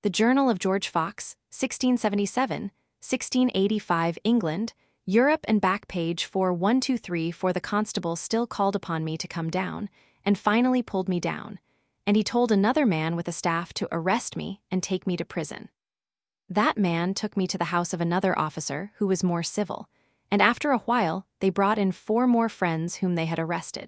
The Journal of George Fox, 1677, 1685 England, Europe and back page 4123. For the constable still called upon me to come down, and finally pulled me down, and he told another man with a staff to arrest me and take me to prison. That man took me to the house of another officer who was more civil, and after a while they brought in 4 more friends whom they had arrested.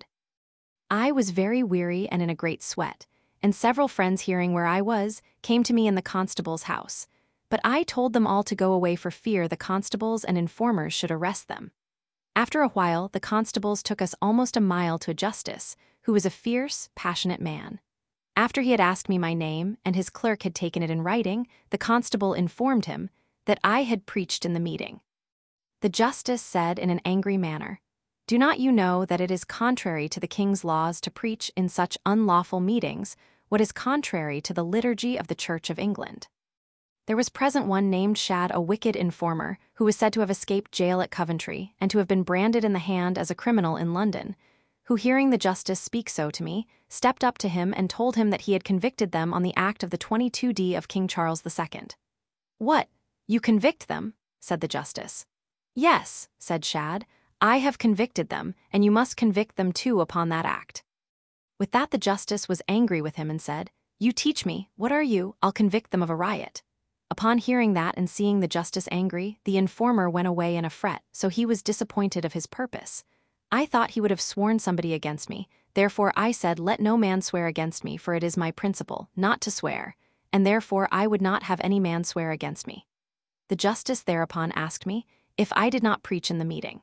I was very weary and in a great sweat, and several friends hearing where I was came to me in the constable's house, but I told them all to go away for fear the constables and informers should arrest them. After a while, the constables took us almost a mile to a justice, who was a fierce, passionate man. After he had asked me my name and his clerk had taken it in writing, the constable informed him that I had preached in the meeting. The justice said in an angry manner, "Do not you know that it is contrary to the king's laws to preach in such unlawful meetings what is contrary to the liturgy of the Church of England?" There was present one named Shad, a wicked informer, who was said to have escaped jail at Coventry and to have been branded in the hand as a criminal in London, who, hearing the justice speak so to me, stepped up to him and told him that he had convicted them on the act of the 22d of King Charles II. "What, you convict them?" said the justice. "Yes," said Shad, "I have convicted them, and you must convict them too upon that act." With that the justice was angry with him and said, "You teach me, what are you? I'll convict them of a riot." Upon hearing that and seeing the justice angry, the informer went away in a fret, so he was disappointed of his purpose. I thought he would have sworn somebody against me, therefore I said, "Let no man swear against me, for it is my principle not to swear, and therefore I would not have any man swear against me." The justice thereupon asked me if I did not preach in the meeting.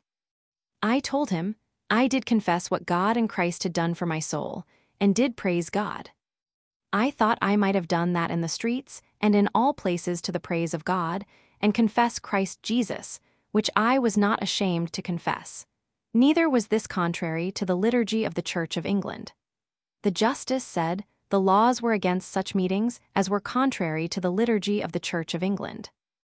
I told him I did confess what God and Christ had done for my soul, and did praise God. I thought I might have done that in the streets and in all places to the praise of God, and confess Christ Jesus, which I was not ashamed to confess. Neither was this contrary to the liturgy of the Church of England. The justice said the laws were against such meetings as were contrary to the liturgy of the Church of England.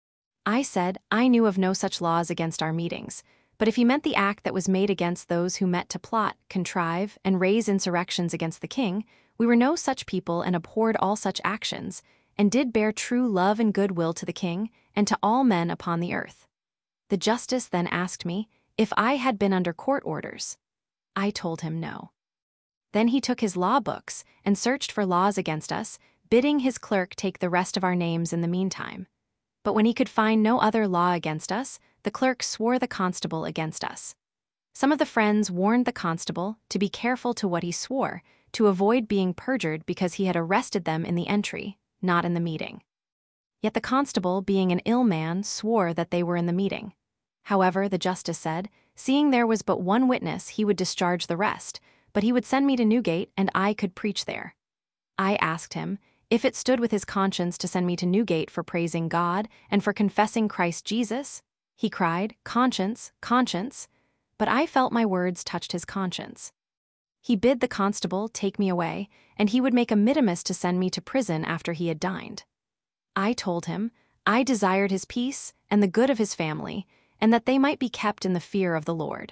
I said I knew of no such laws against our meetings, but if he meant the act that was made against those who met to plot, contrive, and raise insurrections against the king, we were no such people and abhorred all such actions, and did bear true love and good will to the king and to all men upon the earth. The justice then asked me if I had been under court orders. I told him no. Then he took his law books and searched for laws against us, bidding his clerk take the rest of our names in the meantime. But when he could find no other law against us, the clerk swore the constable against us. Some of the friends warned the constable to be careful to what he swore, to avoid being perjured because he had arrested them in the entry, not in the meeting. Yet the constable, being an ill man, swore that they were in the meeting. However, the justice said, seeing there was but one witness, he would discharge the rest, but he would send me to Newgate and I could preach there. I asked him if it stood with his conscience to send me to Newgate for praising God and for confessing Christ Jesus. He cried, "Conscience, conscience," but I felt my words touched his conscience. He bid the constable take me away, and he would make a mittimus to send me to prison after he had dined. I told him I desired his peace and the good of his family, and that they might be kept in the fear of the Lord.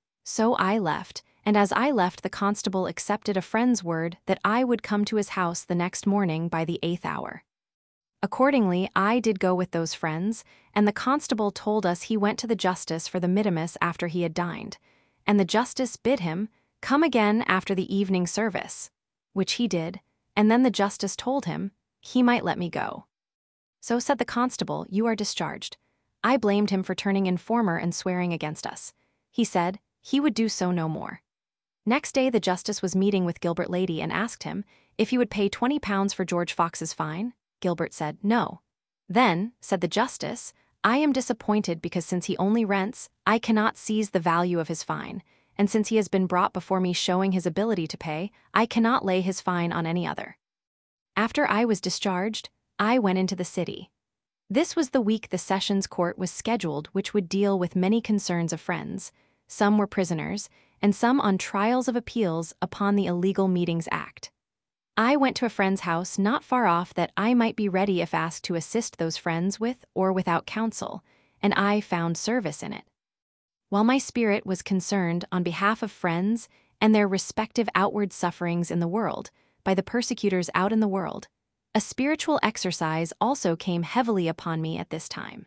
So I left, and as I left the constable accepted a friend's word that I would come to his house the next morning by the 8th hour. Accordingly, I did go with those friends, and the constable told us he went to the justice for the mittimus after he had dined, and the justice bid him come again after the evening service, which he did, and then the justice told him he might let me go. So said the constable, "You are discharged." I blamed him for turning informer and swearing against us. He said he would do so no more. Next day the justice was meeting with Gilbert Lady and asked him if he would pay £20 for George Fox's fine. Gilbert said no. Then, said the justice, "I am disappointed because since he only rents, I cannot seize the value of his fine, and since he has been brought before me showing his ability to pay, I cannot lay his fine on any other." After I was discharged, I went into the city. This was the week the Sessions Court was scheduled, which would deal with many concerns of friends. Some were prisoners, and some on trials of appeals upon the Illegal Meetings Act. I went to a friend's house not far off that I might be ready if asked to assist those friends with or without counsel, and I found service in it. While my spirit was concerned on behalf of friends and their respective outward sufferings in the world, by the persecutors out in the world, A spiritual exercise also came heavily upon me at this time.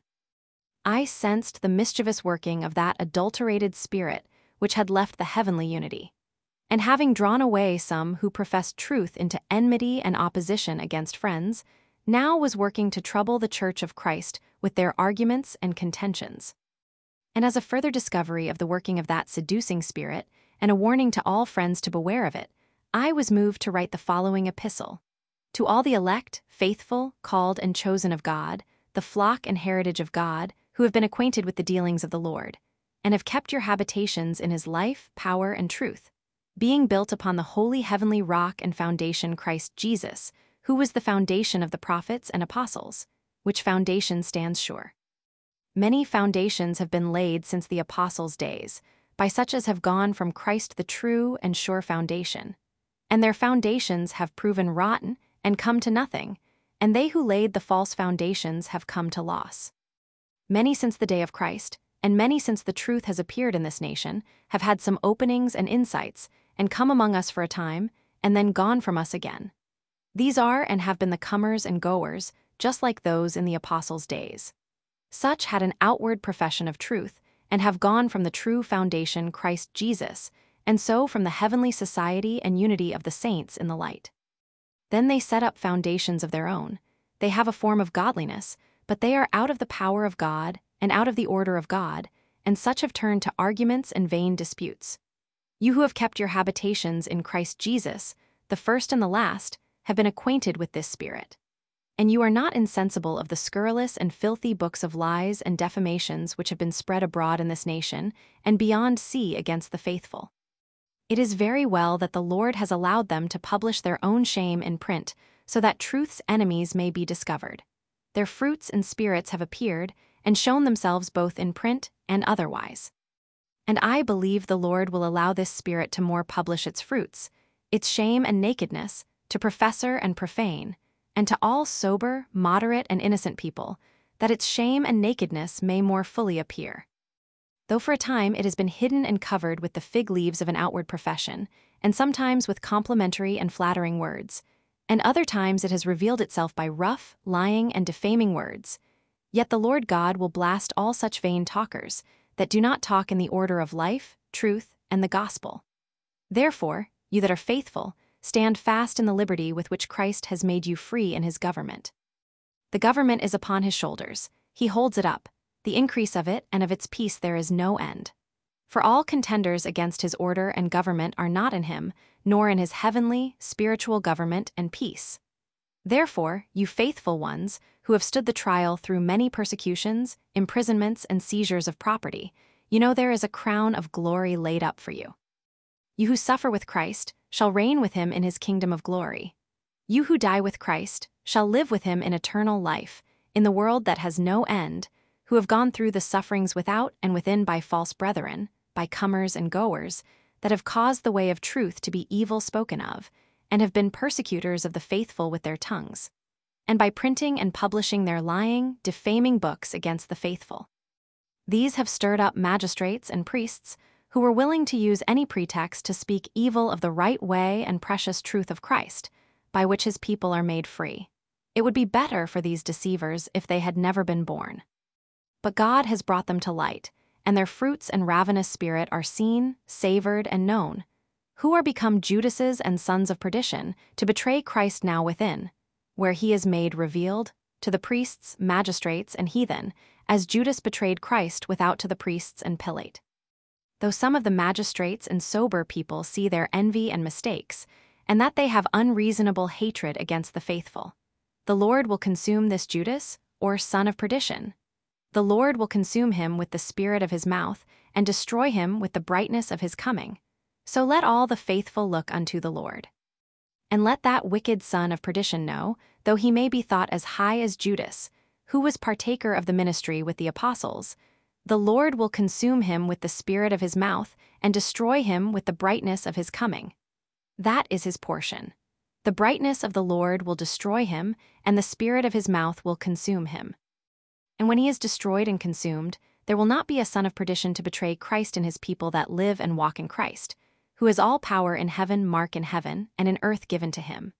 I sensed the mischievous working of that adulterated spirit which had left the heavenly unity, and having drawn away some who professed truth into enmity and opposition against friends, now was working to trouble the Church of Christ with their arguments and contentions. And as a further discovery of the working of that seducing spirit, and a warning to all friends to beware of it, I was moved to write the following epistle. To all the elect, faithful, called and chosen of God, the flock and heritage of God, who have been acquainted with the dealings of the Lord, and have kept your habitations in his life, power, and truth, being built upon the holy heavenly rock and foundation Christ Jesus, who was the foundation of the prophets and apostles, which foundation stands sure. Many foundations have been laid since the apostles' days, by such as have gone from Christ the true and sure foundation, and their foundations have proven rotten and come to nothing, and they who laid the false foundations have come to loss. Many since the day of Christ, and many since the truth has appeared in this nation, have had some openings and insights, and come among us for a time, and then gone from us again. These are and have been the comers and goers, just like those in the apostles' days. Such had an outward profession of truth, and have gone from the true foundation Christ Jesus, and so from the heavenly society and unity of the saints in the light. Then they set up foundations of their own. They have a form of godliness, but they are out of the power of God and out of the order of God, and such have turned to arguments and vain disputes. You who have kept your habitations in Christ Jesus, the first and the last, have been acquainted with this spirit. And you are not insensible of the scurrilous and filthy books of lies and defamations which have been spread abroad in this nation, and beyond sea against the faithful. It is very well that the Lord has allowed them to publish their own shame in print, so that truth's enemies may be discovered. Their fruits and spirits have appeared, and shown themselves both in print and otherwise. And I believe the Lord will allow this spirit to more publish its fruits, its shame and nakedness, to professor and profane, and to all sober, moderate, and innocent people, that its shame and nakedness may more fully appear. Though for a time it has been hidden and covered with the fig leaves of an outward profession, and sometimes with complimentary and flattering words, and other times it has revealed itself by rough, lying, and defaming words, yet the Lord God will blast all such vain talkers, that do not talk in the order of life, truth, and the gospel. Therefore, you that are faithful, stand fast in the liberty with which Christ has made you free in his government. The government is upon his shoulders, he holds it up, the increase of it and of its peace there is no end. For all contenders against his order and government are not in him, nor in his heavenly, spiritual government and peace. Therefore, you faithful ones, who have stood the trial through many persecutions, imprisonments, and seizures of property, you know there is a crown of glory laid up for you. You who suffer with Christ shall reign with him in his kingdom of glory. You who die with Christ shall live with him in eternal life, in the world that has no end, who have gone through the sufferings without and within by false brethren, by comers and goers, that have caused the way of truth to be evil spoken of, and have been persecutors of the faithful with their tongues, and by printing and publishing their lying, defaming books against the faithful. These have stirred up magistrates and priests, who were willing to use any pretext to speak evil of the right way and precious truth of Christ, by which his people are made free. It would be better for these deceivers if they had never been born. But God has brought them to light, and their fruits and ravenous spirit are seen, savored, and known, who are become Judases and sons of perdition, to betray Christ now within, where he is made revealed, to the priests, magistrates, and heathen, as Judas betrayed Christ without to the priests and Pilate. Though some of the magistrates and sober people see their envy and mistakes, and that they have unreasonable hatred against the faithful, the Lord will consume this Judas, or son of perdition. The Lord will consume him with the spirit of his mouth, and destroy him with the brightness of his coming. So let all the faithful look unto the Lord. And let that wicked son of perdition know, though he may be thought as high as Judas, who was partaker of the ministry with the apostles, the Lord will consume him with the spirit of his mouth, and destroy him with the brightness of his coming. That is his portion. The brightness of the Lord will destroy him, and the spirit of his mouth will consume him. And when he is destroyed and consumed, there will not be a son of perdition to betray Christ in his people that live and walk in Christ, who has all power in heaven, mark in heaven, and in earth given to him.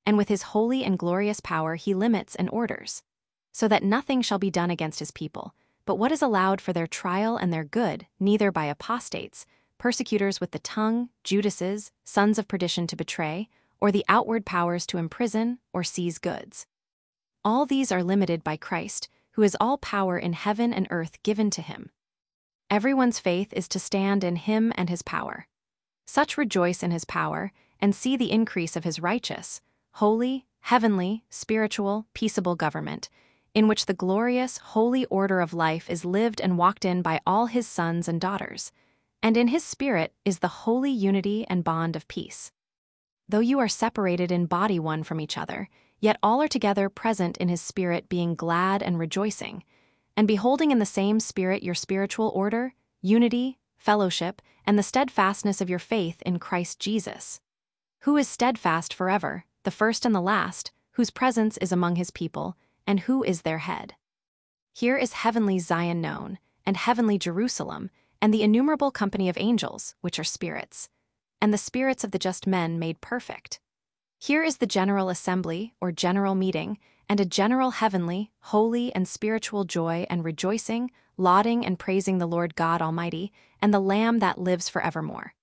and with his holy and glorious power he limits and orders, so that nothing shall be done against his people, but what is allowed for their trial and their good, neither by apostates, persecutors with the tongue, Judases, sons of perdition to betray, or the outward powers to imprison or seize goods. All these are limited by Christ, who has all power in heaven and earth given to him. Everyone's faith is to stand in him and his power. Such rejoice in his power, and see the increase of his righteous, holy, heavenly, spiritual, peaceable government, in which the glorious, holy order of life is lived and walked in by all his sons and daughters, and in his Spirit is the holy unity and bond of peace. Though you are separated in body one from each other, yet all are together present in his Spirit, being glad and rejoicing, and beholding in the same Spirit your spiritual order, unity, fellowship, and the steadfastness of your faith in Christ Jesus, who is steadfast forever, the first and the last, whose presence is among his people, and who is their head. Here is heavenly Zion known, and heavenly Jerusalem, and the innumerable company of angels, which are spirits, and the spirits of the just men made perfect. Here is the general assembly, or general meeting, and a general heavenly, holy, and spiritual joy and rejoicing, lauding and praising the Lord God Almighty, and the Lamb that lives forevermore.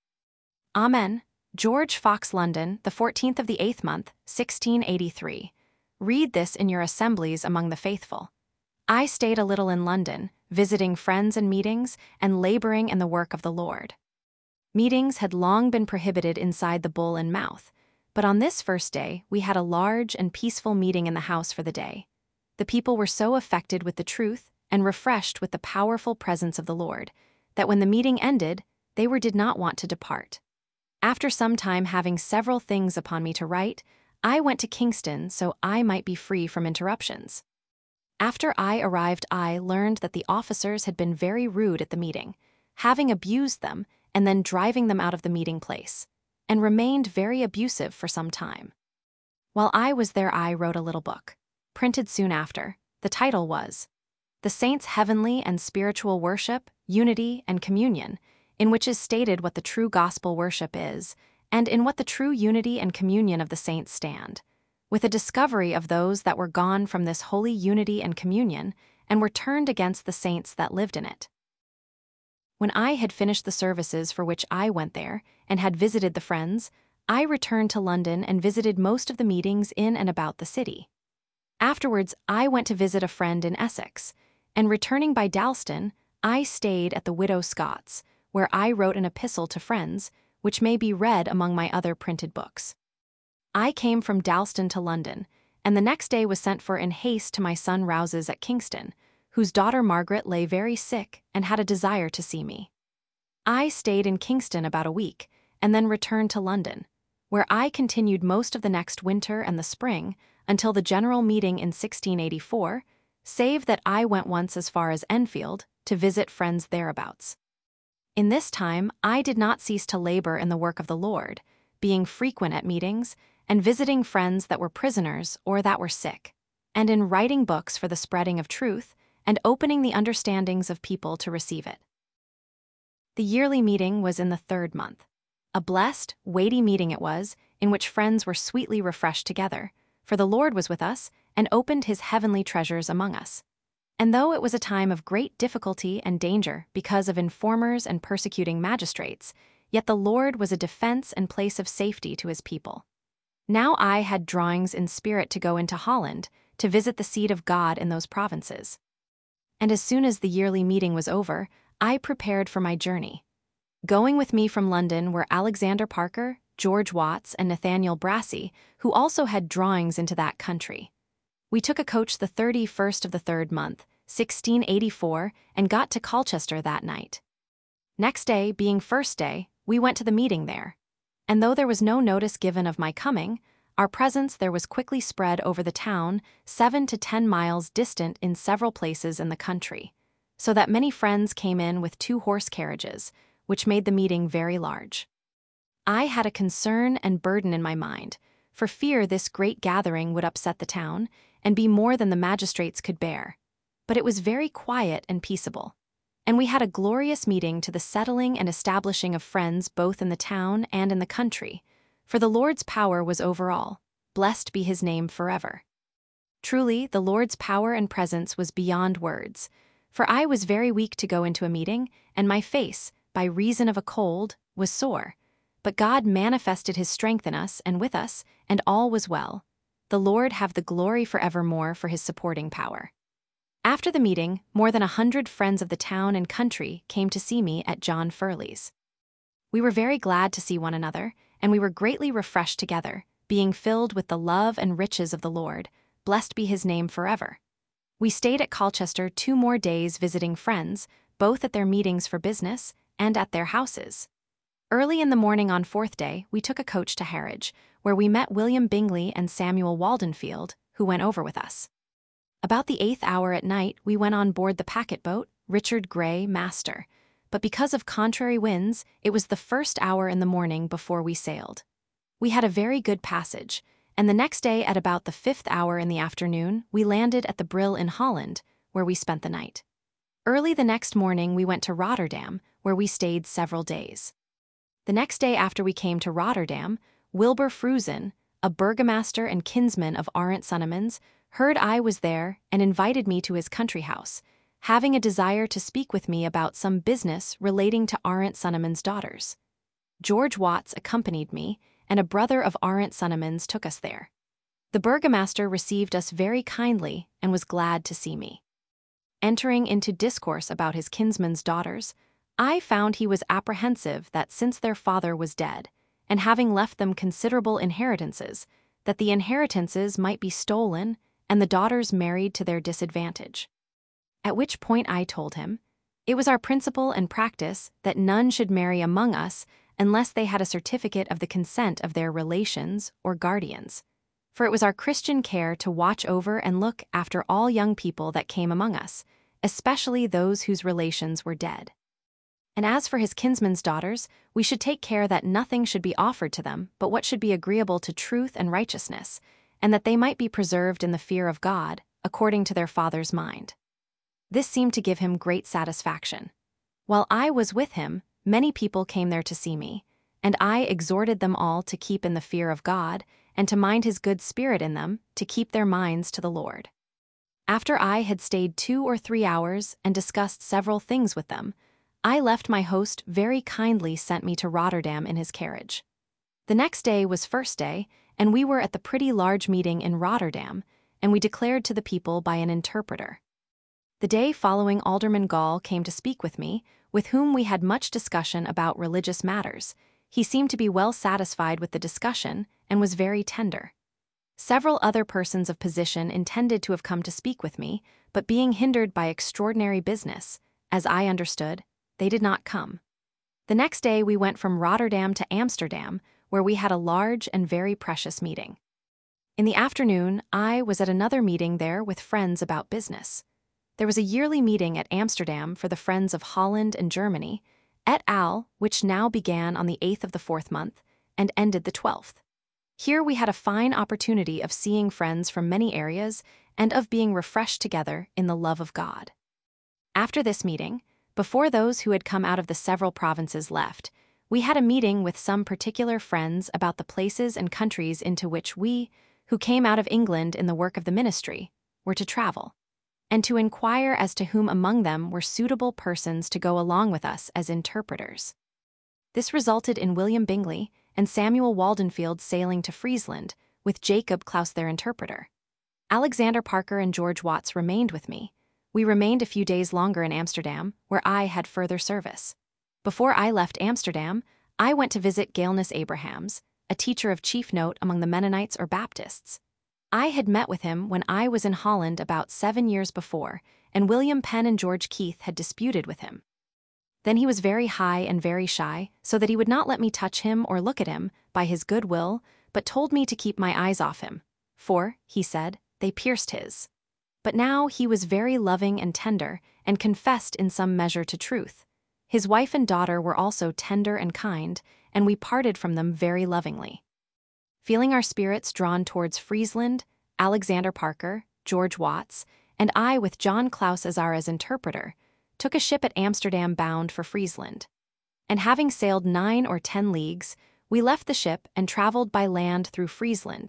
Amen. George Fox, London, the 14th of the 8th month, 1683. Read this in your assemblies among the faithful. I stayed a little in London, visiting friends and meetings, and laboring in the work of the Lord. Meetings had long been prohibited inside the Bull and Mouth, but on this first day we had a large and peaceful meeting in the house for the day. The people were so affected with the truth and refreshed with the powerful presence of the Lord, that when the meeting ended, they did not want to depart. After some time having several things upon me to write, I went to Kingston so I might be free from interruptions. After I arrived, I learned that the officers had been very rude at the meeting, having abused them and then driving them out of the meeting place, and remained very abusive for some time. While I was there, I wrote a little book, printed soon after. The title was The Saints' Heavenly and Spiritual Worship, Unity, and Communion, in which is stated what the true gospel worship is, and in what the true unity and communion of the saints stand, with a discovery of those that were gone from this holy unity and communion, and were turned against the saints that lived in it. When I had finished the services for which I went there, and had visited the friends, I returned to London and visited most of the meetings in and about the city. Afterwards, I went to visit a friend in Essex, and returning by Dalston, I stayed at the Widow Scott's, where I wrote an epistle to friends, which may be read among my other printed books. I came from Dalston to London, and the next day was sent for in haste to my son Rouse's at Kingston, whose daughter Margaret lay very sick and had a desire to see me. I stayed in Kingston about a week, and then returned to London, where I continued most of the next winter and the spring until the general meeting in 1684, save that I went once as far as Enfield to visit friends thereabouts. In this time I did not cease to labor in the work of the Lord, being frequent at meetings, and visiting friends that were prisoners or that were sick, and in writing books for the spreading of truth, and opening the understandings of people to receive it. The yearly meeting was in the 3rd month. A blessed, weighty meeting it was, in which friends were sweetly refreshed together, for the Lord was with us, and opened his heavenly treasures among us. And though it was a time of great difficulty and danger because of informers and persecuting magistrates, yet the Lord was a defense and place of safety to his people. Now I had drawings in spirit to go into Holland, to visit the seed of God in those provinces. And as soon as the yearly meeting was over, I prepared for my journey. Going with me from London were Alexander Parker, George Watts, and Nathaniel Brassey, who also had drawings into that country. We took a coach the 31st of the 3rd month, 1684, and got to Colchester that night. Next day, being first day, we went to the meeting there. And though there was no notice given of my coming, our presence there was quickly spread over the town 7 to 10 miles distant in several places in the country, so that many friends came in with 2 horse carriages, which made the meeting very large. I had a concern and burden in my mind, for fear this great gathering would upset the town, and be more than the magistrates could bear. But it was very quiet and peaceable, and we had a glorious meeting to the settling and establishing of friends both in the town and in the country, for the Lord's power was over all, blessed be his name forever. Truly, the Lord's power and presence was beyond words, for I was very weak to go into a meeting, and my face, by reason of a cold, was sore. But God manifested his strength in us and with us, and all was well. The Lord have the glory forevermore for his supporting power. After the meeting, more than 100 friends of the town and country came to see me at John Furley's. We were very glad to see one another, and we were greatly refreshed together, being filled with the love and riches of the Lord, blessed be his name forever. We stayed at Colchester 2 more days visiting friends, both at their meetings for business and at their houses. Early in the morning on 4th day, we took a coach to Harwich, where we met William Bingley and Samuel Waldenfield, who went over with us. About the 8th hour at night, we went on board the packet boat, Richard Grey, master, but because of contrary winds, it was the 1st hour in the morning before we sailed. We had a very good passage, and the next day at about the 5th hour in the afternoon, we landed at the Brill in Holland, where we spent the night. Early the next morning we went to Rotterdam, where we stayed several days. The next day after we came to Rotterdam, Wilbur Fruzen, a burgomaster and kinsman of Arent Sunnemans, heard I was there and invited me to his country house, having a desire to speak with me about some business relating to Arent Sunnemans' daughters. George Watts accompanied me, and a brother of Arent Sunnemans took us there. The burgomaster received us very kindly and was glad to see me. Entering into discourse about his kinsman's daughters, I found he was apprehensive that since their father was dead, and having left them considerable inheritances, that the inheritances might be stolen and the daughters married to their disadvantage. At which point I told him, it was our principle and practice that none should marry among us unless they had a certificate of the consent of their relations or guardians. For it was our Christian care to watch over and look after all young people that came among us, especially those whose relations were dead. And as for his kinsman's daughters, we should take care that nothing should be offered to them but what should be agreeable to truth and righteousness, and that they might be preserved in the fear of God, according to their father's mind. This seemed to give him great satisfaction. While I was with him, many people came there to see me, and I exhorted them all to keep in the fear of God, and to mind his good spirit in them, to keep their minds to the Lord. After I had stayed 2 or 3 hours and discussed several things with them, I left my host very kindly sent me to Rotterdam in his carriage. The next day was first day, and we were at the pretty large meeting in Rotterdam, and we declared to the people by an interpreter. The day following Alderman Gall came to speak with me, with whom we had much discussion about religious matters. He seemed to be well satisfied with the discussion and was very tender. Several other persons of position intended to have come to speak with me, but being hindered by extraordinary business, as I understood, they did not come. The next day we went from Rotterdam to Amsterdam, where we had a large and very precious meeting. In the afternoon, I was at another meeting there with friends about business. There was a yearly meeting at Amsterdam for the friends of Holland and Germany, et al., which now began on the 8th of the 4th month and ended the 12th. Here we had a fine opportunity of seeing friends from many areas and of being refreshed together in the love of God. After this meeting, before those who had come out of the several provinces left, we had a meeting with some particular friends about the places and countries into which we, who came out of England in the work of the ministry, were to travel, and to inquire as to whom among them were suitable persons to go along with us as interpreters. This resulted in William Bingley and Samuel Waldenfield sailing to Friesland, with Jacob Claus their interpreter. Alexander Parker and George Watts remained with me. We remained a few days longer in Amsterdam, where I had further service. Before I left Amsterdam, I went to visit Galenus Abrahams, a teacher of chief note among the Mennonites or Baptists. I had met with him when I was in Holland about 7 years before, and William Penn and George Keith had disputed with him. Then he was very high and very shy, so that he would not let me touch him or look at him by his good will, but told me to keep my eyes off him, for, he said, they pierced his. But now he was very loving and tender, and confessed in some measure to truth. His wife and daughter were also tender and kind, and we parted from them very lovingly. Feeling our spirits drawn towards Friesland, Alexander Parker, George Watts, and I with John Claus as our interpreter, took a ship at Amsterdam bound for Friesland. And having sailed 9 or 10 leagues, we left the ship and traveled by land through Friesland,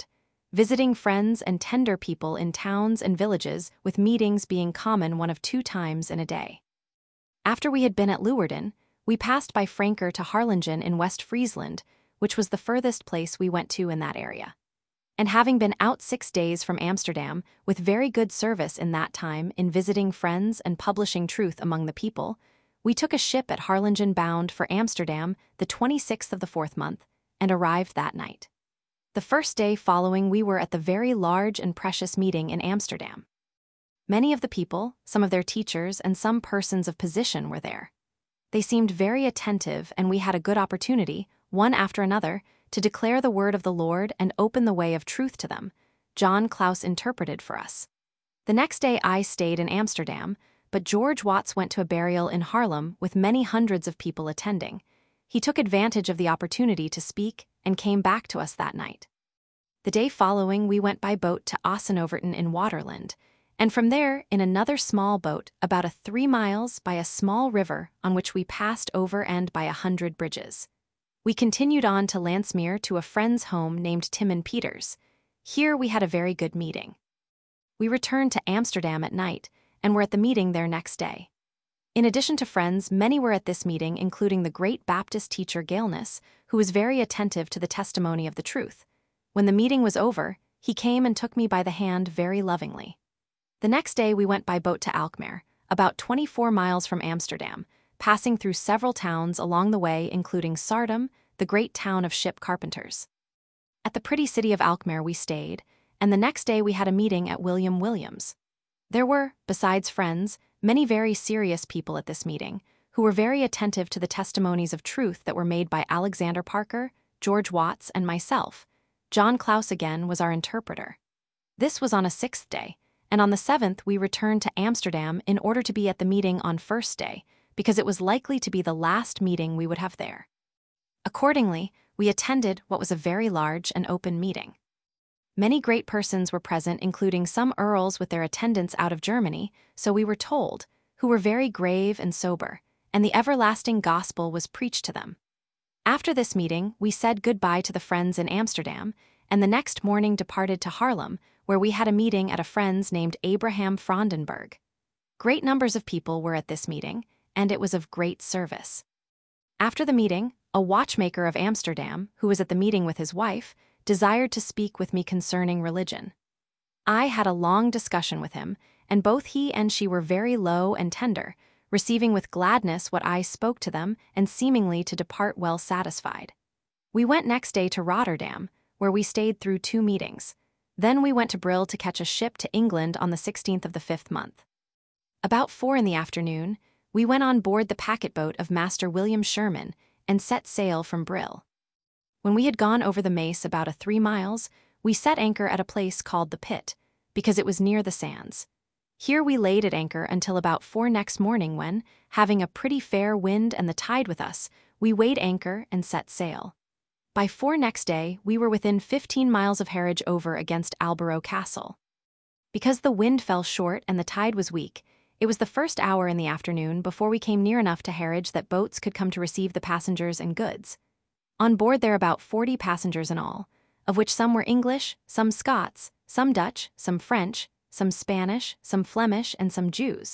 visiting friends and tender people in towns and villages, with meetings being common 1 of 2 times in a day. After we had been at Leeuwarden, we passed by Franker to Harlingen in West Friesland, which was the furthest place we went to in that area. And having been out 6 days from Amsterdam, with very good service in that time in visiting friends and publishing truth among the people, we took a ship at Harlingen bound for Amsterdam the 26th of the 4th month, and arrived that night. The first day following, we were at the very large and precious meeting in Amsterdam. Many of the people, some of their teachers, and some persons of position were there. They seemed very attentive, and we had a good opportunity, one after another, to declare the word of the Lord and open the way of truth to them. John Claus interpreted for us. The next day I stayed in Amsterdam, but George Watts went to a burial in Haarlem with many hundreds of people attending. He took advantage of the opportunity to speak and came back to us that night. The day following, we went by boat to Assenhoverton in Waterland, and from there in another small boat about 3 miles by a small river on which we passed over and by 100 bridges. We continued on to Landsmeer to a friend's home named Timon Peters. Here we had a very good meeting. We returned to Amsterdam at night and were at the meeting there next day. In addition to friends, many were at this meeting, including the great Baptist teacher Galenus, who was very attentive to the testimony of the truth. When the meeting was over, he came and took me by the hand very lovingly. The next day we went by boat to Alkmaar, about 24 miles from Amsterdam, passing through several towns along the way, including Sardam, the great town of ship carpenters. At the pretty city of Alkmaar we stayed, and the next day we had a meeting at William Williams. There were, besides friends, many very serious people at this meeting, who were very attentive to the testimonies of truth that were made by Alexander Parker, George Watts, and myself. John Claus again was our interpreter. This was on a 6th day, and on the 7th we returned to Amsterdam in order to be at the meeting on 1st day, because it was likely to be the last meeting we would have there. Accordingly, we attended what was a very large and open meeting. Many great persons were present, including some earls with their attendants out of Germany, so we were told, who were very grave and sober, and the everlasting gospel was preached to them. After this meeting, we said goodbye to the friends in Amsterdam, and the next morning departed to Haarlem, where we had a meeting at a friend's named Abraham Frondenberg. Great numbers of people were at this meeting, and it was of great service. After the meeting, a watchmaker of Amsterdam, who was at the meeting with his wife, desired to speak with me concerning religion. I had a long discussion with him, and both he and she were very low and tender, receiving with gladness what I spoke to them and seemingly to depart well satisfied. We went next day to Rotterdam, where we stayed through 2 meetings. Then we went to Brill to catch a ship to England on the 16th of the 5th month. About 4 in the afternoon, we went on board the packet boat of Master William Sherman and set sail from Brill. When we had gone over the Mace about 3 miles, we set anchor at a place called the Pit, because it was near the sands. Here we laid at anchor until about 4 next morning when, having a pretty fair wind and the tide with us, we weighed anchor and set sail. By 4 next day, we were within 15 miles of Harwich over against Alborough Castle. Because the wind fell short and the tide was weak, it was the first hour in the afternoon before we came near enough to Harwich that boats could come to receive the passengers and goods. On board there were about 40 passengers in all, of which some were English, some Scots, some Dutch, some French, some Spanish, some Flemish, and some Jews.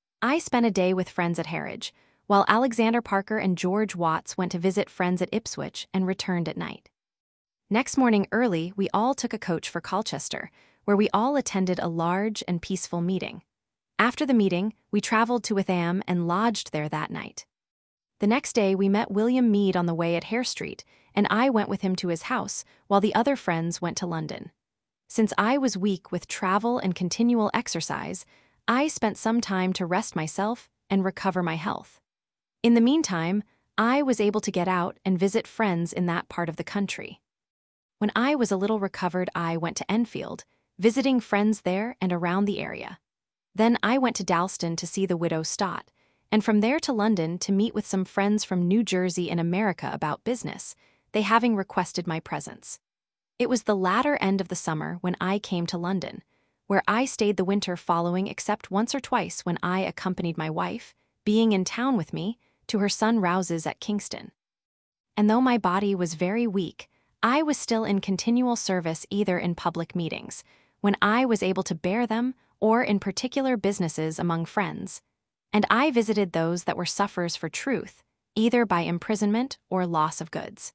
I spent a day with friends at Harwich, while Alexander Parker and George Watts went to visit friends at Ipswich and returned at night. Next morning early, we all took a coach for Colchester, where we all attended a large and peaceful meeting. After the meeting, we traveled to Witham and lodged there that night. The next day we met William Meade on the way at Hare Street, and I went with him to his house, while the other friends went to London. Since I was weak with travel and continual exercise, I spent some time to rest myself and recover my health. In the meantime, I was able to get out and visit friends in that part of the country. When I was a little recovered, I went to Enfield, visiting friends there and around the area. Then I went to Dalston to see the widow Stott, and from there to London to meet with some friends from New Jersey and America about business, they having requested my presence. It was the latter end of the summer when I came to London, where I stayed the winter following except once or twice when I accompanied my wife, being in town with me, to her son Rouse's at Kingston. And though my body was very weak, I was still in continual service either in public meetings, when I was able to bear them, or in particular businesses among friends. And I visited those that were sufferers for truth, either by imprisonment or loss of goods.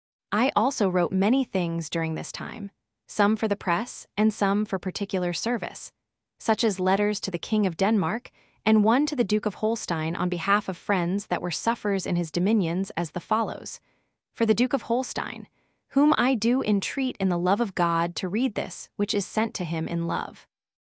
I also wrote many things during this time, some for the press and some for particular service, such as letters to the King of Denmark and one to the Duke of Holstein on behalf of friends that were sufferers in his dominions as the follows. For the Duke of Holstein, whom I do entreat in the love of God to read this, which is sent to him in love.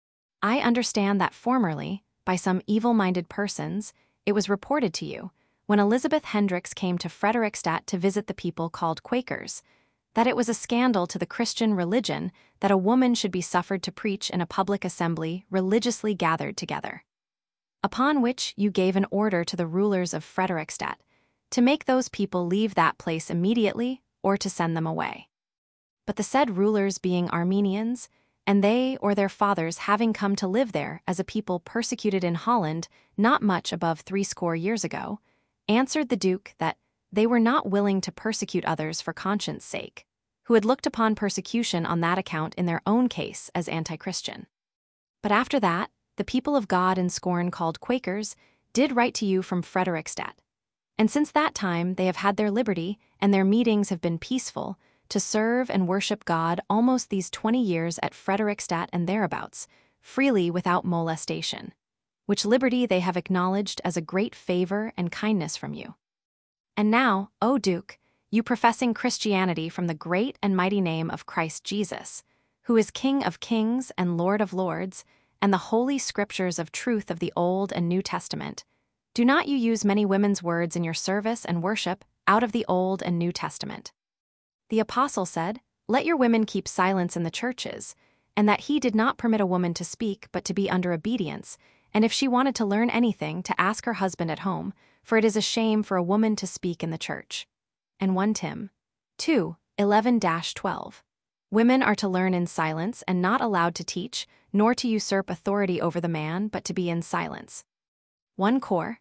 I understand that formerly, by some evil-minded persons, it was reported to you, when Elizabeth Hendricks came to Frederikstadt to visit the people called Quakers, that it was a scandal to the Christian religion that a woman should be suffered to preach in a public assembly religiously gathered together. Upon which you gave an order to the rulers of Frederikstadt to make those people leave that place immediately or to send them away. But the said rulers being Armenians, and they or their fathers having come to live there as a people persecuted in Holland not much above 60 years ago, answered the Duke that they were not willing to persecute others for conscience' sake, who had looked upon persecution on that account in their own case as anti-Christian. But after that, the people of God in scorn called Quakers did write to you from Frederikstadt. And since that time they have had their liberty, and their meetings have been peaceful, to serve and worship God almost these 20 years at Frederikstadt and thereabouts, freely without molestation, which liberty they have acknowledged as a great favor and kindness from you. And now, O Duke, you professing Christianity from the great and mighty name of Christ Jesus, who is King of kings and Lord of lords, and the holy scriptures of truth of the Old and New Testament, do not you use many women's words in your service and worship out of the Old and New Testament. The apostle said, let your women keep silence in the churches, and that he did not permit a woman to speak but to be under obedience, and if she wanted to learn anything, to ask her husband at home, for it is a shame for a woman to speak in the church. And 1 Tim 2:11-12. Women are to learn in silence and not allowed to teach, nor to usurp authority over the man, but to be in silence. 1 Cor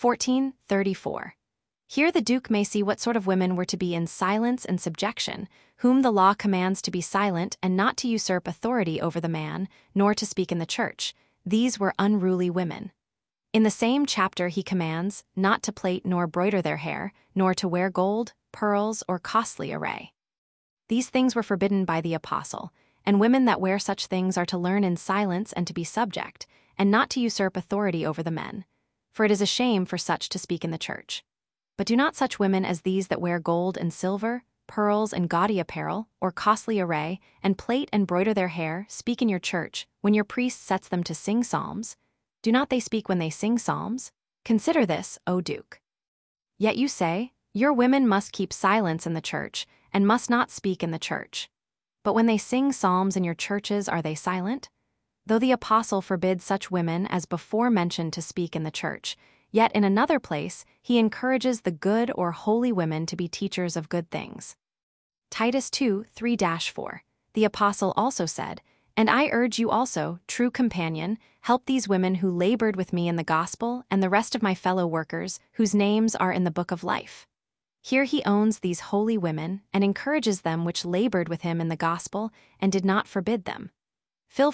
14:34. Here the Duke may see what sort of women were to be in silence and subjection, whom the law commands to be silent and not to usurp authority over the man, nor to speak in the church. These were unruly women. In the same chapter he commands not to plait nor broider their hair, nor to wear gold, pearls, or costly array. These things were forbidden by the apostle, and women that wear such things are to learn in silence and to be subject, and not to usurp authority over the men, for it is a shame for such to speak in the church. But do not such women as these that wear gold and silver, pearls and gaudy apparel, or costly array, and plait and broider their hair, speak in your church, when your priest sets them to sing psalms? Do not they speak when they sing psalms? Consider this, O Duke. Yet you say, your women must keep silence in the church, and must not speak in the church. But when they sing psalms in your churches, are they silent? Though the apostle forbids such women as before mentioned to speak in the church, yet in another place he encourages the good or holy women to be teachers of good things. Titus 2:3-4. The apostle also said, and I urge you also, true companion, help these women who labored with me in the gospel and the rest of my fellow workers whose names are in the book of life. Here he owns these holy women and encourages them which labored with him in the gospel and did not forbid them. Phil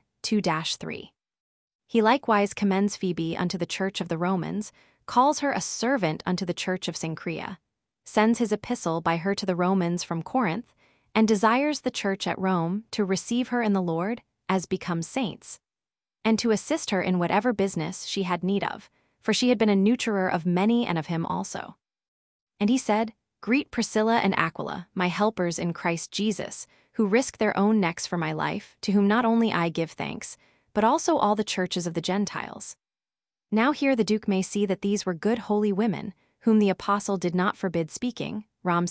4:2-3. He likewise commends Phoebe unto the church of the Romans, calls her a servant unto the church of Cenchrea, sends his epistle by her to the Romans from Corinth, and desires the church at Rome to receive her in the Lord as becomes saints, and to assist her in whatever business she had need of, for she had been a nurturer of many and of him also. And he said, greet Priscilla and Aquila, my helpers in Christ Jesus, who risk their own necks for my life, to whom not only I give thanks, but also all the churches of the Gentiles. Now here the Duke may see that these were good holy women, whom the apostle did not forbid speaking, Rom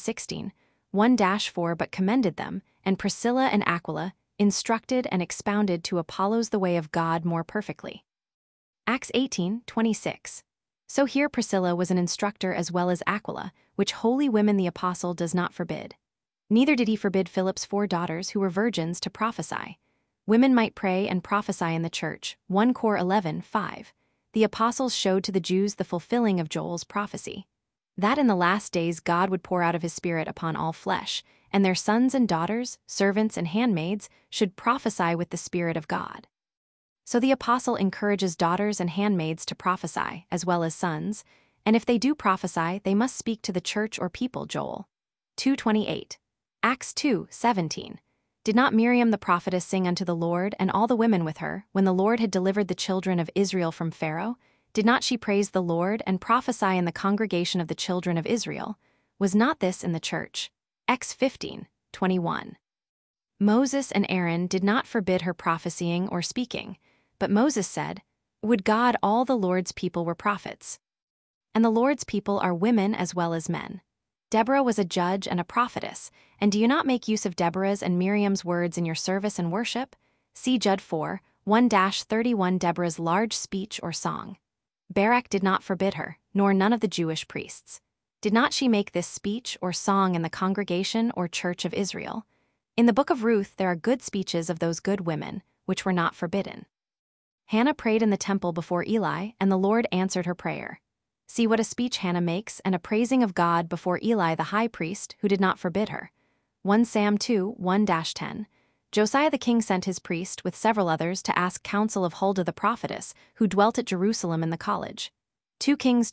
16:1-4, but commended them, and Priscilla and Aquila instructed and expounded to Apollos the way of God more perfectly. Acts 18:26. So here Priscilla was an instructor as well as Aquila, which holy women the apostle does not forbid. Neither did he forbid Philip's 4 daughters who were virgins to prophesy. Women might pray and prophesy in the church, 1 Cor 11:5. The apostles showed to the Jews the fulfilling of Joel's prophecy, that in the last days God would pour out of his Spirit upon all flesh, and their sons and daughters, servants and handmaids, should prophesy with the Spirit of God. So the apostle encourages daughters and handmaids to prophesy, as well as sons, and if they do prophesy, they must speak to the church or people. Joel 2:28. Acts 2:17. Did not Miriam the prophetess sing unto the Lord, and all the women with her, when the Lord had delivered the children of Israel from Pharaoh? Did not she praise the Lord and prophesy in the congregation of the children of Israel? Was not this in the church? Acts 15:21. Moses and Aaron did not forbid her prophesying or speaking, but Moses said, "Would God all the Lord's people were prophets." And the Lord's people are women as well as men. Deborah was a judge and a prophetess, and do you not make use of Deborah's and Miriam's words in your service and worship? See Jude 4:1-31. Deborah's large speech or song. Barak did not forbid her, nor none of the Jewish priests. Did not she make this speech or song in the congregation or church of Israel? In the book of Ruth there are good speeches of those good women, which were not forbidden. Hannah prayed in the temple before Eli, and the Lord answered her prayer. See what a speech Hannah makes, and a praising of God before Eli the high priest, who did not forbid her. 1 Sam 2:1-10. Josiah the king sent his priest with several others to ask counsel of Huldah the prophetess, who dwelt at Jerusalem in the college. 2 Kings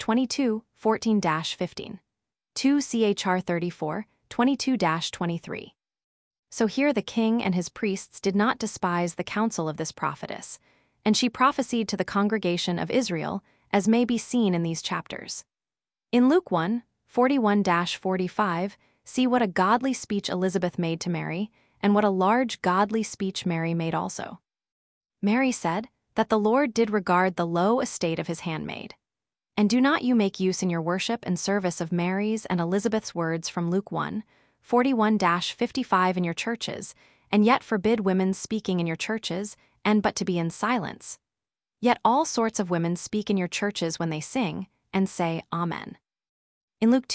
22:14-15. 2 Chr 34:22-23. So here the king and his priests did not despise the counsel of this prophetess, and she prophesied to the congregation of Israel, as may be seen in these chapters. In Luke 1:41-45, see what a godly speech Elizabeth made to Mary, and what a large godly speech Mary made also. Mary said, that the Lord did regard the low estate of his handmaid. And do not you make use in your worship and service of Mary's and Elizabeth's words from Luke 1:41-55 in your churches, and yet forbid women speaking in your churches, and but to be in silence. Yet all sorts of women speak in your churches when they sing, and say, Amen. In Luke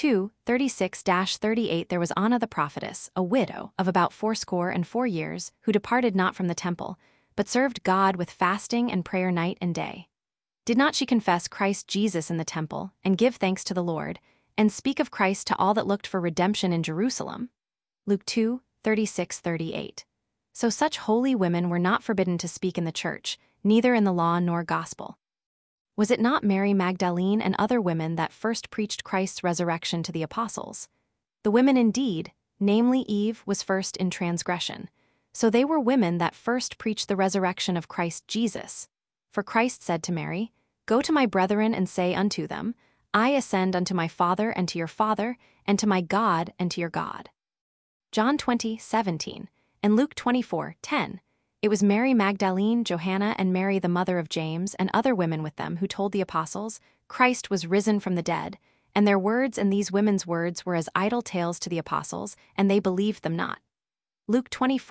2:36-38 there was Anna the prophetess, a widow of about 84 years, who departed not from the temple, but served God with fasting and prayer night and day. Did not she confess Christ Jesus in the temple, and give thanks to the Lord, and speak of Christ to all that looked for redemption in Jerusalem? Luke 2:36-38. So such holy women were not forbidden to speak in the church, neither in the law nor gospel. Was it not Mary Magdalene and other women that first preached Christ's resurrection to the apostles? The women indeed, namely Eve, was first in transgression. So they were women that first preached the resurrection of Christ Jesus. For Christ said to Mary, Go to my brethren and say unto them, I ascend unto my Father and to your Father, and to my God and to your God. John 20:17, and Luke 24:10. It was Mary Magdalene, Johanna, and Mary the mother of James, and other women with them who told the apostles, Christ was risen from the dead, and their words and these women's words were as idle tales to the apostles, and they believed them not. Luke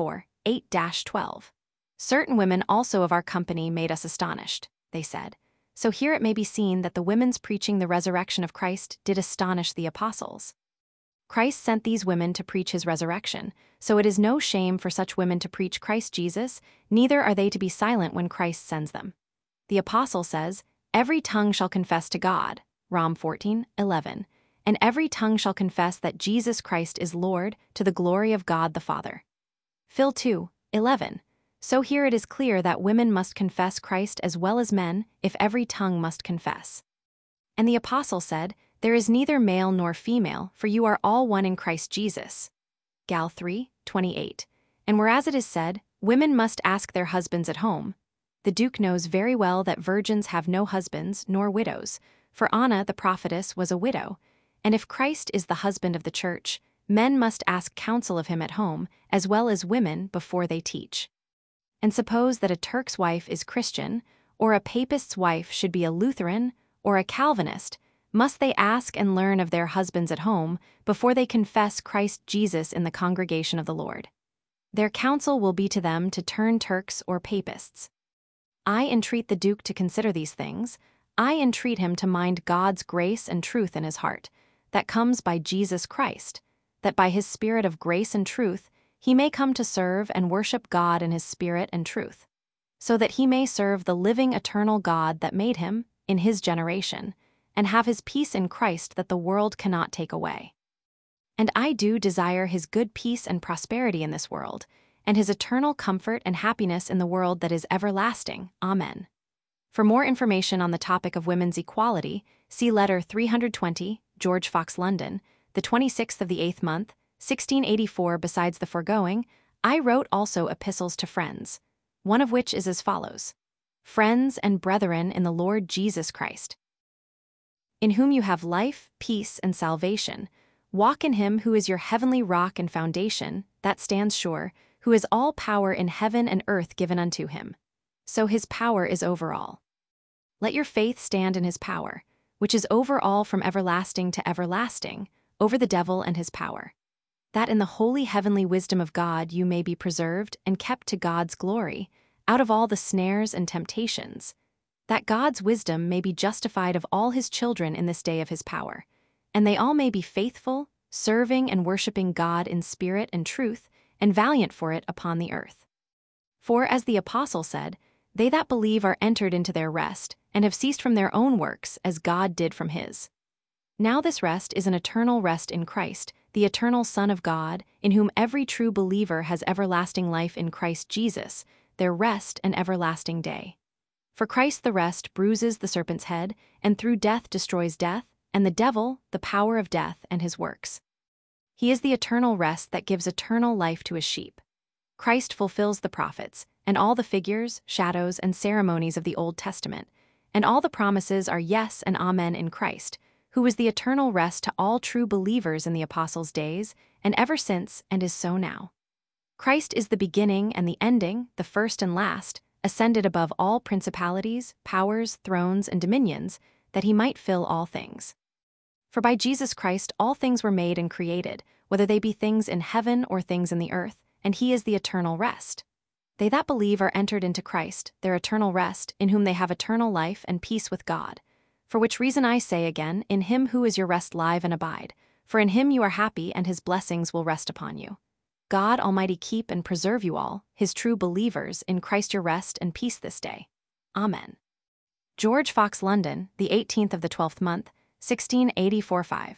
24:8-12. Certain women also of our company made us astonished, they said. So here it may be seen that the women's preaching the resurrection of Christ did astonish the apostles. Christ sent these women to preach his resurrection, so it is no shame for such women to preach Christ Jesus, neither are they to be silent when Christ sends them. The apostle says, Every tongue shall confess to God, Rom 14:11, and every tongue shall confess that Jesus Christ is Lord, to the glory of God the Father. Phil 2:11. So here it is clear that women must confess Christ as well as men, if every tongue must confess. And the apostle said, There is neither male nor female, for you are all one in Christ Jesus. Gal 3:28. And whereas it is said, Women must ask their husbands at home, the Duke knows very well that virgins have no husbands nor widows, for Anna the prophetess was a widow, and if Christ is the husband of the church, men must ask counsel of him at home, as well as women before they teach. And suppose that a Turk's wife is Christian, or a Papist's wife should be a Lutheran, or a Calvinist, must they ask and learn of their husbands at home before they confess Christ Jesus in the congregation of the Lord. Their counsel will be to them to turn Turks or Papists. I entreat the Duke to consider these things. I entreat him to mind God's grace and truth in his heart, that comes by Jesus Christ, that by his Spirit of grace and truth he may come to serve and worship God in his Spirit and truth, so that he may serve the living eternal God that made him, in his generation, and have his peace in Christ that the world cannot take away. and I do desire his good peace and prosperity in this world, and his eternal comfort and happiness in the world that is everlasting. Amen. For more information on the topic of women's equality, see letter 320, George Fox, London, the 26th of the 8th month, 1684. Besides the foregoing, I wrote also epistles to friends, one of which is as follows: Friends and brethren in the Lord Jesus Christ, in whom you have life, peace, and salvation, walk in him who is your heavenly rock and foundation, that stands sure, who has all power in heaven and earth given unto him. So his power is over all. Let your faith stand in his power, which is over all from everlasting to everlasting, over the devil and his power, that in the holy heavenly wisdom of God you may be preserved and kept to God's glory, out of all the snares and temptations, that God's wisdom may be justified of all his children in this day of his power, and they all may be faithful, serving and worshiping God in spirit and truth, and valiant for it upon the earth. For, as the apostle said, they that believe are entered into their rest, and have ceased from their own works, as God did from his. Now this rest is an eternal rest in Christ, the eternal Son of God, in whom every true believer has everlasting life in Christ Jesus, their rest and everlasting day. For Christ the rest bruises the serpent's head, and through death destroys death, and the devil, the power of death, and his works. He is the eternal rest that gives eternal life to his sheep. Christ fulfills the prophets, and all the figures, shadows, and ceremonies of the Old Testament, and all the promises are yes and amen in Christ, who is the eternal rest to all true believers in the apostles' days, and ever since, and is so now. Christ is the beginning and the ending, the first and last, ascended above all principalities, powers, thrones, and dominions, that he might fill all things. For by Jesus Christ all things were made and created, whether they be things in heaven or things in the earth, and he is the eternal rest. They that believe are entered into Christ, their eternal rest, in whom they have eternal life and peace with God. For which reason I say again, in him who is your rest live and abide, for in him you are happy, and his blessings will rest upon you. God Almighty keep and preserve you all, his true believers, in Christ your rest and peace this day. Amen. George Fox, London, the 18th of the 12th month, 1684-5.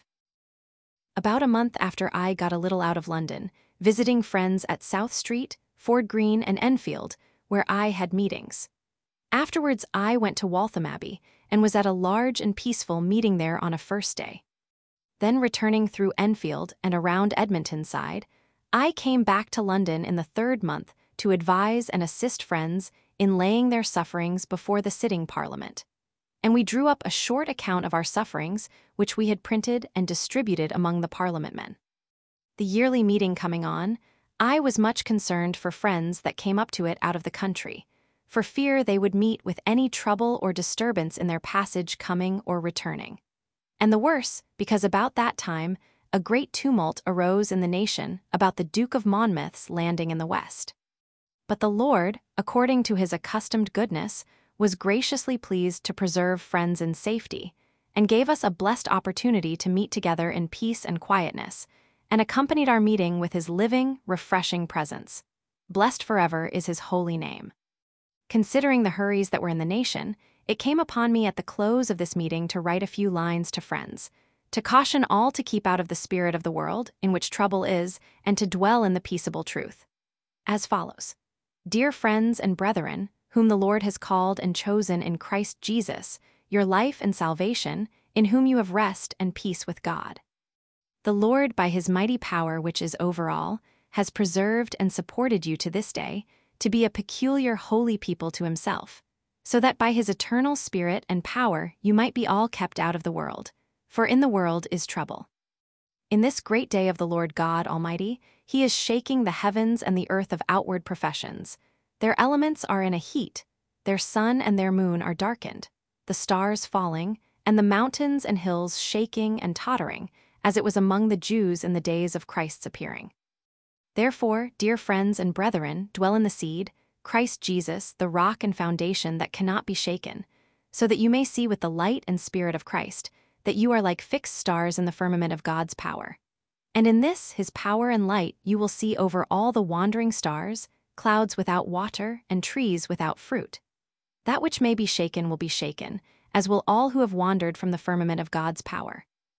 About a month after I got a little out of London, visiting friends at South Street, Ford Green, and Enfield, where I had meetings. Afterwards I went to Waltham Abbey, and was at a large and peaceful meeting there on a first day. Then returning through Enfield and around Edmonton side, I came back to London in the 3rd month to advise and assist friends in laying their sufferings before the sitting Parliament. And we drew up a short account of our sufferings, which we had printed and distributed among the Parliament men. The yearly meeting coming on, I was much concerned for friends that came up to it out of the country, for fear they would meet with any trouble or disturbance in their passage coming or returning. And the worse, because about that time a great tumult arose in the nation about the Duke of Monmouth's landing in the west. But the Lord, according to his accustomed goodness, was graciously pleased to preserve friends in safety, and gave us a blessed opportunity to meet together in peace and quietness, and accompanied our meeting with his living, refreshing presence. Blessed forever is his holy name. Considering the hurries that were in the nation, it came upon me at the close of this meeting to write a few lines to friends, to caution all to keep out of the spirit of the world, in which trouble is, and to dwell in the peaceable truth. As follows: Dear friends and brethren, whom the Lord has called and chosen in Christ Jesus, your life and salvation, in whom you have rest and peace with God. The Lord, by his mighty power which is over all, has preserved and supported you to this day, to be a peculiar holy people to himself, so that by his eternal Spirit and power you might be all kept out of the world, for in the world is trouble. In this great day of the Lord God Almighty, he is shaking the heavens and the earth of outward professions. Their elements are in a heat, their sun and their moon are darkened, the stars falling, and the mountains and hills shaking and tottering, as it was among the Jews in the days of Christ's appearing. Therefore, dear friends and brethren, dwell in the seed, Christ Jesus, the rock and foundation that cannot be shaken, so that you may see with the light and spirit of Christ, that you are like fixed stars in the firmament of God's power. And in this, his power and light, you will see over all the wandering stars, clouds without water, and trees without fruit. That which may be shaken will be shaken, as will all who have wandered from the firmament of God's power.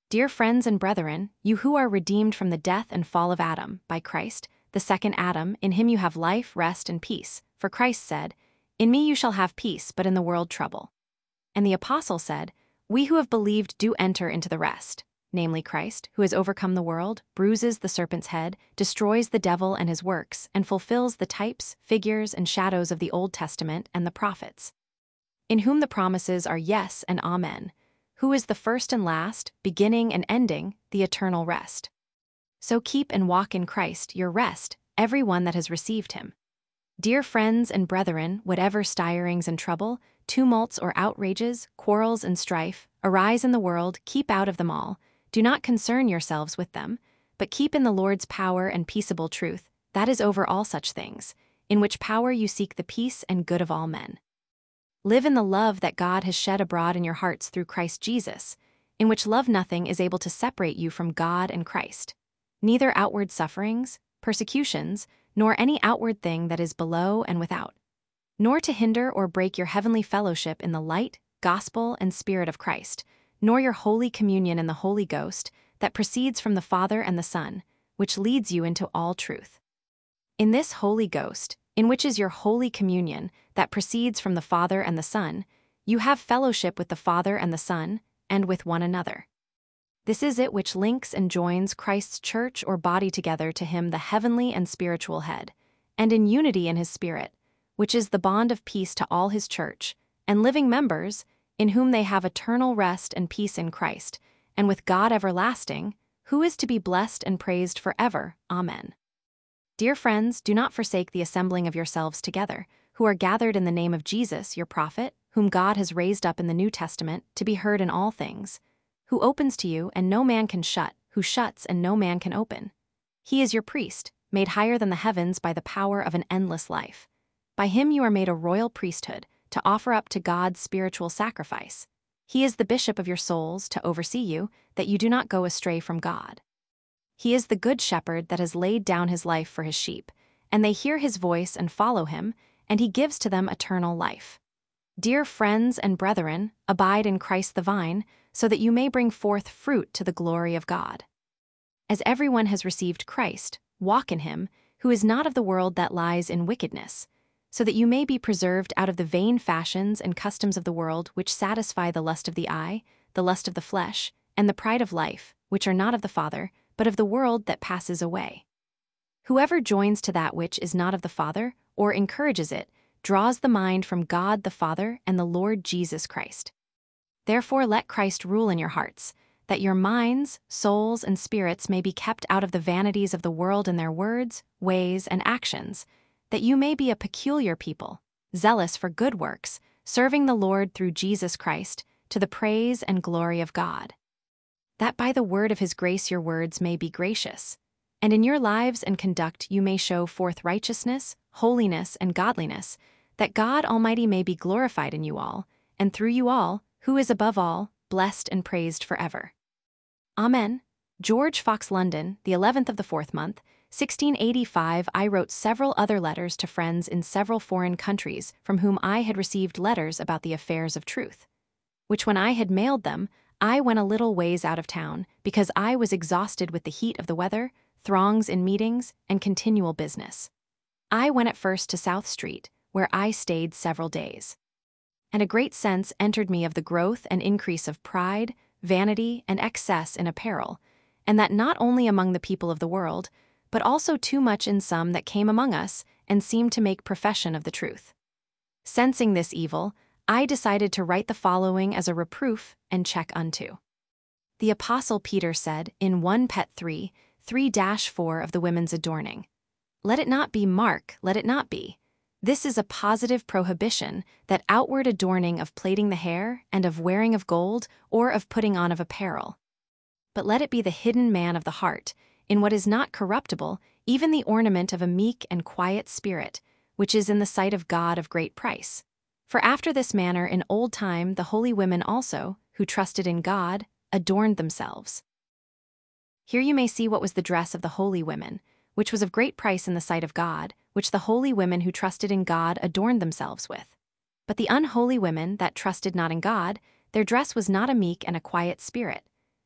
Dear friends and brethren, you who are redeemed from the death and fall of Adam, by Christ, the second Adam, in him you have life, rest, and peace. For Christ said, "In me you shall have peace, but in the world trouble." And the apostle said, "We who have believed do enter into the rest," namely Christ, who has overcome the world, bruises the serpent's head, destroys the devil and his works, and fulfills the types, figures, and shadows of the Old Testament and the prophets. In whom the promises are yes and amen, who is the first and last, beginning and ending, the eternal rest. So keep and walk in Christ, your rest, every one that has received him. Dear friends and brethren, whatever stirrings and trouble, tumults or outrages, quarrels and strife, arise in the world, keep out of them all. Do not concern yourselves with them, but keep in the Lord's power and peaceable truth, that is over all such things, in which power you seek the peace and good of all men. Live in the love that God has shed abroad in your hearts through Christ Jesus, in which love nothing is able to separate you from God and Christ. Neither outward sufferings, persecutions, nor any outward thing that is below and without, nor to hinder or break your heavenly fellowship in the light, gospel, and Spirit of Christ, nor your holy communion in the Holy Ghost that proceeds from the Father and the Son, which leads you into all truth. In this Holy Ghost, in which is your holy communion that proceeds from the Father and the Son, you have fellowship with the Father and the Son, and with one another. This is it which links and joins Christ's church or body together to him, the heavenly and spiritual head, and in unity in his Spirit, which is the bond of peace to all his church, and living members, in whom they have eternal rest and peace in Christ, and with God everlasting, who is to be blessed and praised forever. Amen. Dear friends, do not forsake the assembling of yourselves together, who are gathered in the name of Jesus, your prophet, whom God has raised up in the New Testament, to be heard in all things, who opens to you and no man can shut, who shuts and no man can open. He is your priest, made higher than the heavens by the power of an endless life. By him you are made a royal priesthood, to offer up to God spiritual sacrifice. He is the bishop of your souls, to oversee you, that you do not go astray from God. He is the good shepherd that has laid down his life for his sheep, and they hear his voice and follow him, and he gives to them eternal life. Dear friends and brethren, abide in Christ the vine, so that you may bring forth fruit to the glory of God. As everyone has received Christ, walk in him, who is not of the world that lies in wickedness, so that you may be preserved out of the vain fashions and customs of the world which satisfy the lust of the eye, the lust of the flesh, and the pride of life, which are not of the Father, but of the world that passes away. Whoever joins to that which is not of the Father, or encourages it, draws the mind from God the Father and the Lord Jesus Christ. Therefore let Christ rule in your hearts, that your minds, souls, and spirits may be kept out of the vanities of the world in their words, ways, and actions, that you may be a peculiar people, zealous for good works, serving the Lord through Jesus Christ, to the praise and glory of God. That by the word of his grace your words may be gracious, and in your lives and conduct you may show forth righteousness, holiness, and godliness, that God Almighty may be glorified in you all, and through you all, who is above all, blessed and praised forever. Amen. George Fox, London, the 11th of the 4th month, 1685. I wrote several other letters to friends in several foreign countries from whom I had received letters about the affairs of truth, which when I had mailed them, I went a little ways out of town, because I was exhausted with the heat of the weather, throngs in meetings, and continual business. I went at first to South Street, where I stayed several days. And a great sense entered me of the growth and increase of pride, vanity, and excess in apparel, and that not only among the people of the world, but also too much in some that came among us and seemed to make profession of the truth. Sensing this evil, I decided to write the following as a reproof and check unto. The Apostle Peter said in 1 Pet 3:4 of the women's adorning, "Let it not be, Mark, let it not be. This is a positive prohibition, that outward adorning of plaiting the hair and of wearing of gold or of putting on of apparel. But let it be the hidden man of the heart, in what is not corruptible, even the ornament of a meek and quiet spirit, which is in the sight of God of great price. For after this manner in old time the holy women also, who trusted in God, adorned themselves." Here you may see what was the dress of the holy women, which was of great price in the sight of God, which the holy women who trusted in God adorned themselves with. But the unholy women that trusted not in God, their dress was not a meek and a quiet spirit,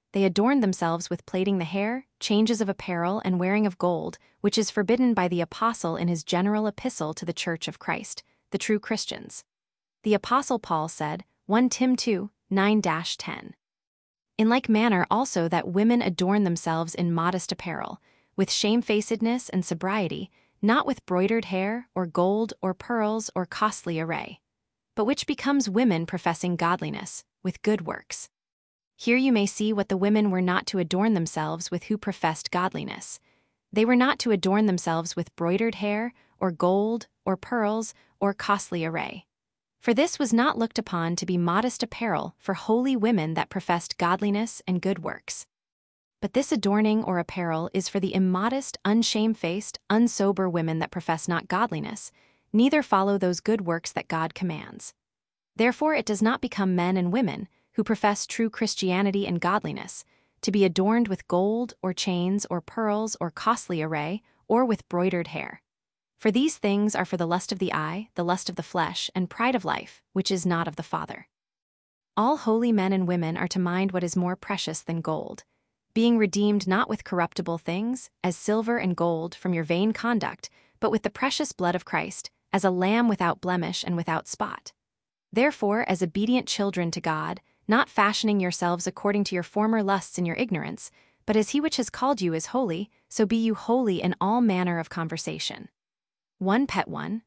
They adorned themselves with plaiting the hair, changes of apparel, and wearing of gold, which is forbidden by the Apostle in his general epistle to the Church of Christ, the true Christians. The Apostle Paul said, 1 Tim 2, 9-10. In like manner also that women adorn themselves in modest apparel, with shamefacedness and sobriety, not with broidered hair, or gold, or pearls, or costly array, but which becomes women professing godliness, with good works. Here you may see what the women were not to adorn themselves with who professed godliness. They were not to adorn themselves with broidered hair, or gold, or pearls, or costly array. For this was not looked upon to be modest apparel for holy women that professed godliness and good works. But this adorning or apparel is for the immodest, unshamefaced, unsober women that profess not godliness, neither follow those good works that God commands. Therefore it does not become men and women, who profess true Christianity and godliness, to be adorned with gold, or chains, or pearls, or costly array, or with broidered hair. For these things are for the lust of the eye, the lust of the flesh, and pride of life, which is not of the Father. All holy men and women are to mind what is more precious than gold, being redeemed not with corruptible things, as silver and gold, from your vain conduct, but with the precious blood of Christ, as a lamb without blemish and without spot. Therefore, as obedient children to God, not fashioning yourselves according to your former lusts in your ignorance, but as he which has called you is holy, so be you holy in all manner of conversation. 1 Pet 1,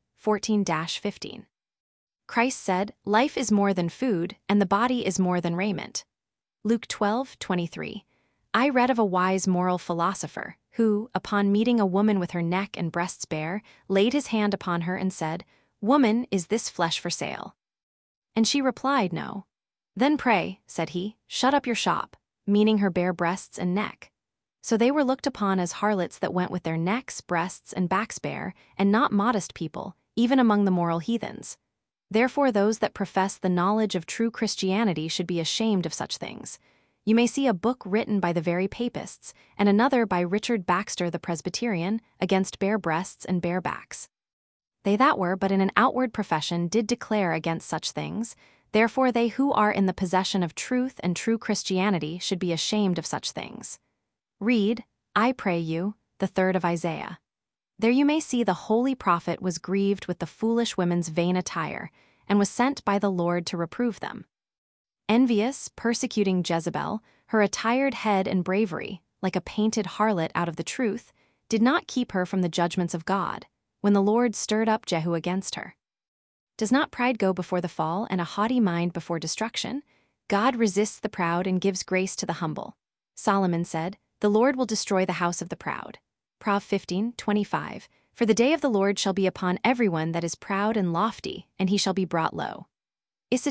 14-15. Christ said, life is more than food, and the body is more than raiment. Luke 12:23. I read of a wise moral philosopher, who, upon meeting a woman with her neck and breasts bare, laid his hand upon her and said, Woman, is this flesh for sale? And she replied, No. Then pray, said he, shut up your shop, meaning her bare breasts and neck. So they were looked upon as harlots that went with their necks, breasts, and backs bare, and not modest people, even among the moral heathens. Therefore those that profess the knowledge of true Christianity should be ashamed of such things. You may see a book written by the very papists, and another by Richard Baxter the Presbyterian, against bare breasts and bare backs. They that were but in an outward profession did declare against such things, therefore they who are in the possession of truth and true Christianity should be ashamed of such things. Read, I pray you, the 3rd of Isaiah. There you may see the holy prophet was grieved with the foolish women's vain attire, and was sent by the Lord to reprove them. Envious, persecuting Jezebel, her attired head and bravery, like a painted harlot out of the truth, did not keep her from the judgments of God, when the Lord stirred up Jehu against her. Does not pride go before the fall, and a haughty mind before destruction? God resists the proud and gives grace to the humble. Solomon said, The Lord will destroy the house of the proud. Prov 15:25. For the day of the Lord shall be upon everyone that is proud and lofty, and he shall be brought low. Issa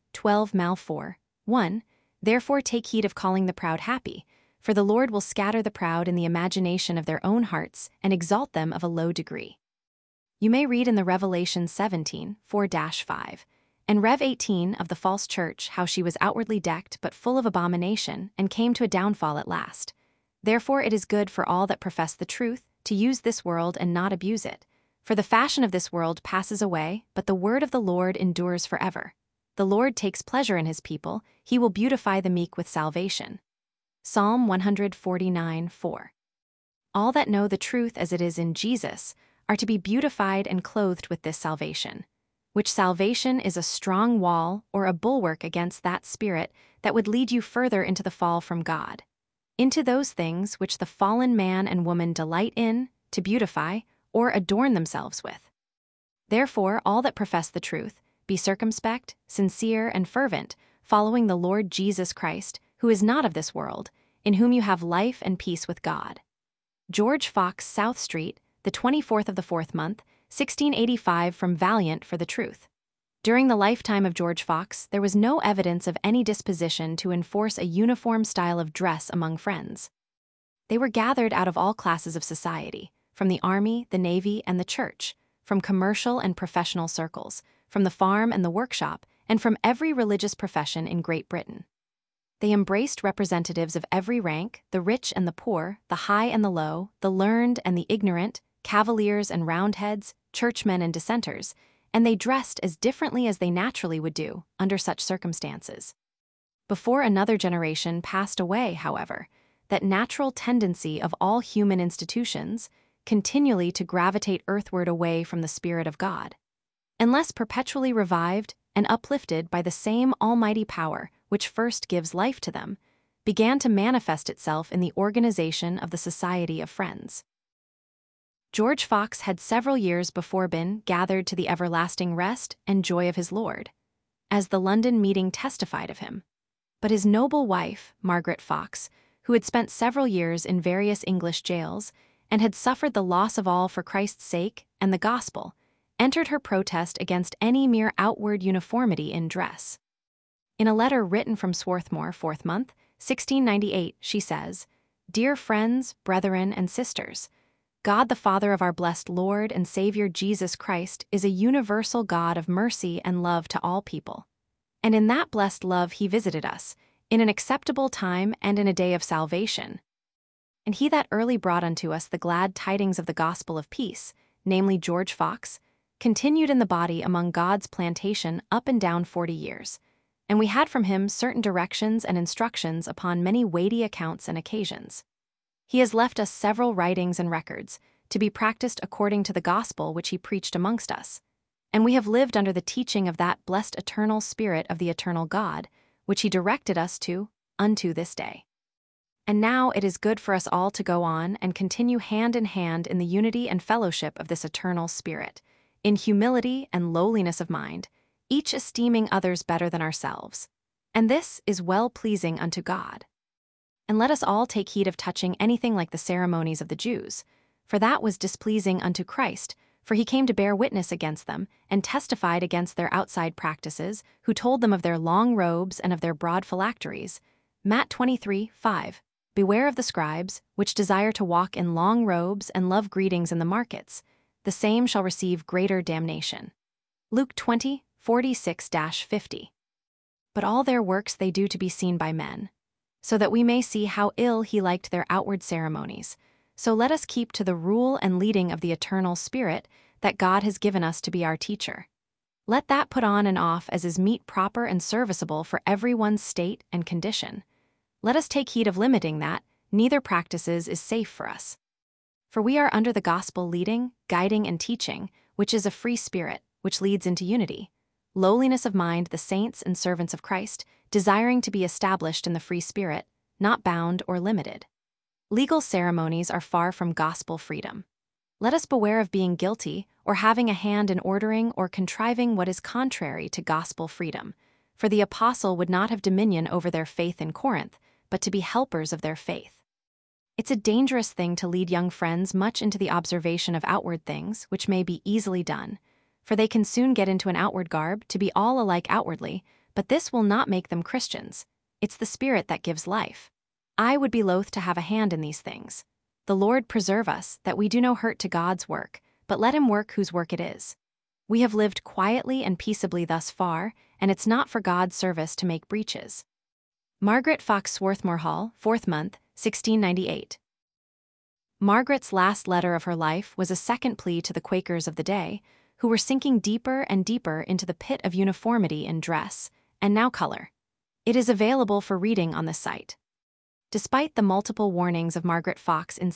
2:12-4. 1. Therefore take heed of calling the proud happy, for the Lord will scatter the proud in the imagination of their own hearts, and exalt them of a low degree. You may read in the Revelation 17:4-5, and Rev 18 of the false church how she was outwardly decked but full of abomination, and came to a downfall at last. Therefore it is good for all that profess the truth to use this world and not abuse it. For the fashion of this world passes away, but the word of the Lord endures forever. The Lord takes pleasure in his people, he will beautify the meek with salvation. Psalm 149:4. All that know the truth as it is in Jesus are to be beautified and clothed with this salvation, which salvation is a strong wall or a bulwark against that spirit that would lead you further into the fall from God, into those things which the fallen man and woman delight in, to beautify, or adorn themselves with. Therefore, all that profess the truth, be circumspect, sincere, and fervent, following the Lord Jesus Christ, who is not of this world, in whom you have life and peace with God. George Fox, South Street, the 24th of the 4th month, 1685, from Valiant for the Truth. During the lifetime of George Fox, there was no evidence of any disposition to enforce a uniform style of dress among friends. They were gathered out of all classes of society, from the army, the navy, and the church, from commercial and professional circles, from the farm and the workshop, and from every religious profession in Great Britain. They embraced representatives of every rank, the rich and the poor, the high and the low, the learned and the ignorant, cavaliers and roundheads, churchmen and dissenters, and they dressed as differently as they naturally would do under such circumstances. before another generation passed away, however, that natural tendency of all human institutions continually to gravitate earthward away from the Spirit of God, unless perpetually revived and uplifted by the same almighty power which first gives life to them, began to manifest itself in the organization of the Society of Friends. George Fox had several years before been gathered to the everlasting rest and joy of his Lord, as the London meeting testified of him. But his noble wife, Margaret Fox, who had spent several years in various English jails and had suffered the loss of all for Christ's sake and the gospel, entered her protest against any mere outward uniformity in dress. In a letter written from Swarthmore, 4th month, 1698, she says, "Dear friends, brethren, and sisters, God the Father of our blessed Lord and Savior Jesus Christ is a universal God of mercy and love to all people. And in that blessed love he visited us, in an acceptable time and in a day of salvation. And he that early brought unto us the glad tidings of the gospel of peace, namely George Fox, continued in the body among God's plantation up and down 40 years. And we had from him certain directions and instructions upon many weighty accounts and occasions. He has left us several writings and records, to be practiced according to the gospel which he preached amongst us. And we have lived under the teaching of that blessed eternal Spirit of the eternal God, which he directed us to, unto this day. And now it is good for us all to go on and continue hand in hand in the unity and fellowship of this eternal Spirit, in humility and lowliness of mind, each esteeming others better than ourselves. And this is well-pleasing unto God. And let us all take heed of touching anything like the ceremonies of the Jews, for that was displeasing unto Christ, for he came to bear witness against them, and testified against their outside practices, who told them of their long robes and of their broad phylacteries. Matt 23:5. Beware of the scribes, which desire to walk in long robes and love greetings in the markets. The same shall receive greater damnation. Luke 20:46-50. But all their works they do to be seen by men, so that we may see how ill he liked their outward ceremonies. So let us keep to the rule and leading of the eternal Spirit that God has given us to be our teacher. Let that put on and off as is meet proper and serviceable for every one's state and condition. Let us take heed of limiting that, neither practices is safe for us. For we are under the gospel leading, guiding, and teaching, which is a free spirit, which leads into unity. Lowliness of mind the saints and servants of Christ, desiring to be established in the free spirit, not bound or limited. Legal ceremonies are far from gospel freedom. Let us beware of being guilty or having a hand in ordering or contriving what is contrary to gospel freedom, for the apostle would not have dominion over their faith in Corinth, but to be helpers of their faith. It's a dangerous thing to lead young friends much into the observation of outward things, which may be easily done, for they can soon get into an outward garb to be all alike outwardly, but this will not make them Christians. It's the Spirit that gives life. I would be loath to have a hand in these things. The Lord preserve us that we do no hurt to God's work, but let him work whose work it is. We have lived quietly and peaceably thus far, and it's not for God's service to make breaches. Margaret Fox Swarthmore Hall, 4th month, 1698. Margaret's last letter of her life was a second plea to the Quakers of the day, who were sinking deeper and deeper into the pit of uniformity in dress, and now color. It is available for reading on the site. Despite the multiple warnings of Margaret Fox in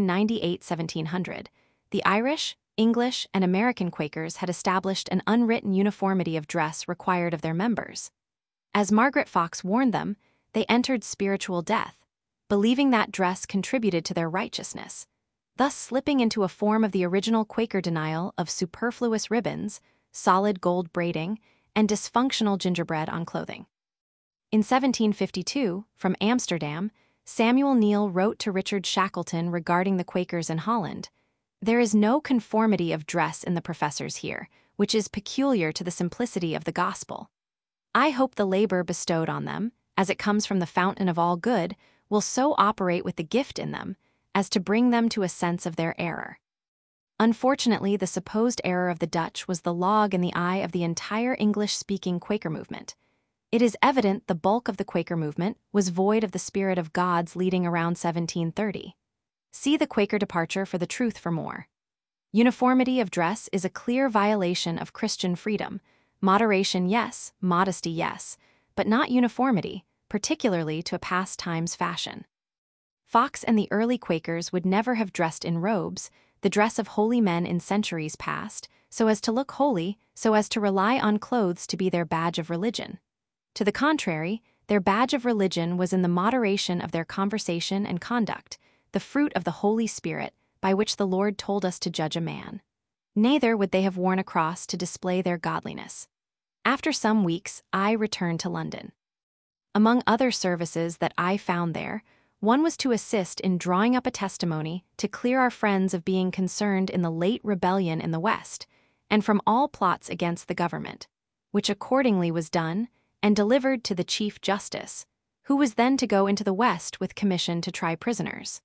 1698-1700, the Irish, English, and American Quakers had established an unwritten uniformity of dress required of their members. As Margaret Fox warned them, they entered spiritual death, believing that dress contributed to their righteousness, thus slipping into a form of the original Quaker denial of superfluous ribbons, solid gold braiding, and dysfunctional gingerbread on clothing. In 1752, from Amsterdam, Samuel Neal wrote to Richard Shackleton regarding the Quakers in Holland, "There is no conformity of dress in the professors here, which is peculiar to the simplicity of the gospel. I hope the labor bestowed on them, as it comes from the fountain of all good, will so operate with the gift in them, as to bring them to a sense of their error." Unfortunately, the supposed error of the Dutch was the log in the eye of the entire English-speaking Quaker movement. It is evident the bulk of the Quaker movement was void of the Spirit of God's leading around 1730. See the Quaker Departure for the truth for more. Uniformity of dress is a clear violation of Christian freedom. Moderation, yes, modesty, yes, but not uniformity, particularly to a past time's fashion. Fox and the early Quakers would never have dressed in robes, the dress of holy men in centuries past, so as to look holy, so as to rely on clothes to be their badge of religion. To the contrary, their badge of religion was in the moderation of their conversation and conduct, the fruit of the Holy Spirit, by which the Lord told us to judge a man. Neither would they have worn a cross to display their godliness. After some weeks, I returned to London. Among other services that I found there, one was to assist in drawing up a testimony to clear our friends of being concerned in the late rebellion in the West, and from all plots against the government, which accordingly was done and delivered to the Chief Justice, who was then to go into the West with commission to try prisoners.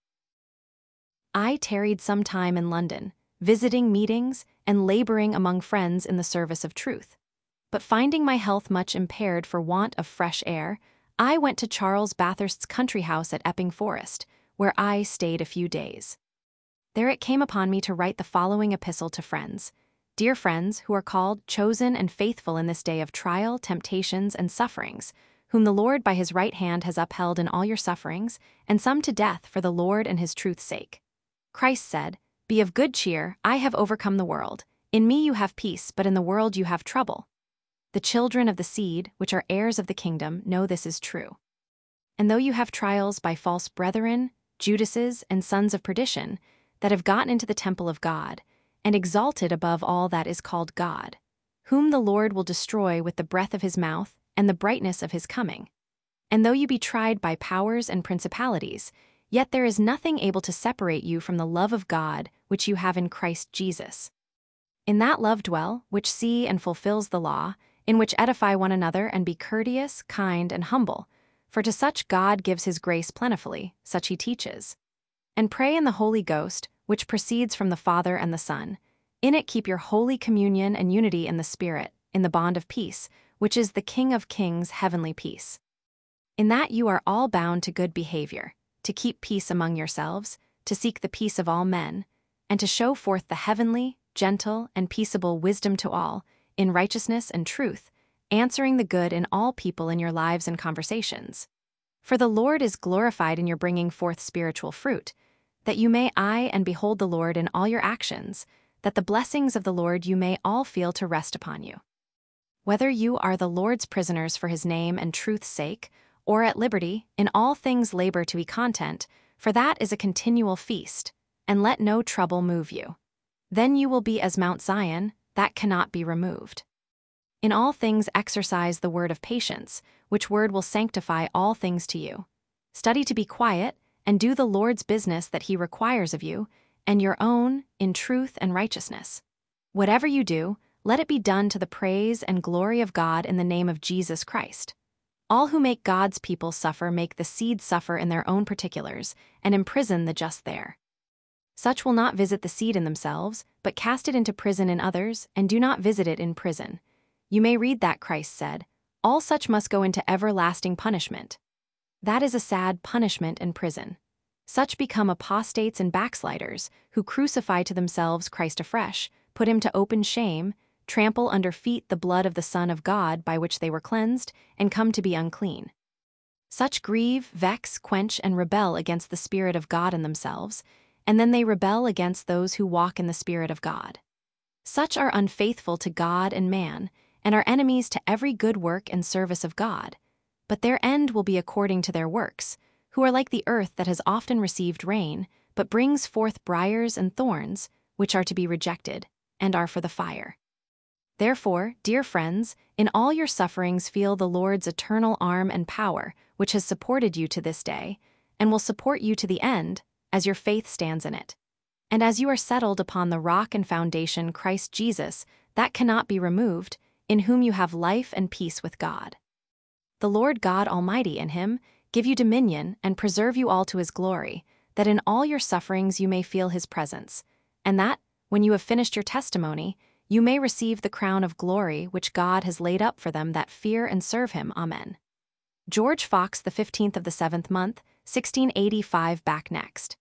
I tarried some time in London, visiting meetings and laboring among friends in the service of truth. But finding my health much impaired for want of fresh air, I went to Charles Bathurst's country house at Epping Forest, where I stayed a few days. There it came upon me to write the following epistle to friends. Dear friends, who are called, chosen, and faithful in this day of trial, temptations, and sufferings, whom the Lord by his right hand has upheld in all your sufferings, and some to death for the Lord and his truth's sake. Christ said, Be of good cheer, I have overcome the world. In me you have peace, but in the world you have trouble. The children of the seed, which are heirs of the kingdom, know this is true. And though you have trials by false brethren, Judases, and sons of perdition, that have gotten into the temple of God, and exalted above all that is called God, whom the Lord will destroy with the breath of his mouth and the brightness of his coming. And though you be tried by powers and principalities, yet there is nothing able to separate you from the love of God which you have in Christ Jesus. In that love dwell, which see and fulfills the law, in which edify one another and be courteous, kind, and humble, for to such God gives his grace plentifully, such he teaches. And pray in the Holy Ghost, which proceeds from the Father and the Son. In it keep your holy communion and unity in the Spirit, in the bond of peace, which is the King of kings' heavenly peace. In that you are all bound to good behavior, to keep peace among yourselves, to seek the peace of all men, and to show forth the heavenly, gentle, and peaceable wisdom to all, in righteousness and truth, answering the good in all people in your lives and conversations. For the Lord is glorified in your bringing forth spiritual fruit, that you may eye and behold the Lord in all your actions, that the blessings of the Lord you may all feel to rest upon you. Whether you are the Lord's prisoners for his name and truth's sake, or at liberty, in all things labor to be content, for that is a continual feast, and let no trouble move you. Then you will be as Mount Zion, that cannot be removed. In all things exercise the word of patience, which word will sanctify all things to you. Study to be quiet, and do the Lord's business that he requires of you, and your own, in truth and righteousness. Whatever you do, let it be done to the praise and glory of God in the name of Jesus Christ. All who make God's people suffer make the seed suffer in their own particulars, and imprison the just there. Such will not visit the seed in themselves, but cast it into prison in others, and do not visit it in prison. You may read that Christ said, All such must go into everlasting punishment. That is a sad punishment and prison. Such become apostates and backsliders, who crucify to themselves Christ afresh, put him to open shame, trample under feet the blood of the Son of God by which they were cleansed, and come to be unclean. Such grieve, vex, quench, and rebel against the Spirit of God in themselves, and then they rebel against those who walk in the Spirit of God. Such are unfaithful to God and man, and are enemies to every good work and service of God, but their end will be according to their works, who are like the earth that has often received rain, but brings forth briars and thorns, which are to be rejected, and are for the fire. Therefore, dear friends, in all your sufferings feel the Lord's eternal arm and power, which has supported you to this day, and will support you to the end, as your faith stands in it. And as you are settled upon the rock and foundation Christ Jesus, that cannot be removed, in whom you have life and peace with God. The Lord God Almighty in him give you dominion and preserve you all to his glory, that in all your sufferings you may feel his presence, and that, when you have finished your testimony, you may receive the crown of glory which God has laid up for them that fear and serve him. Amen. George Fox, the 15th of the 7th month, 1685. Back next.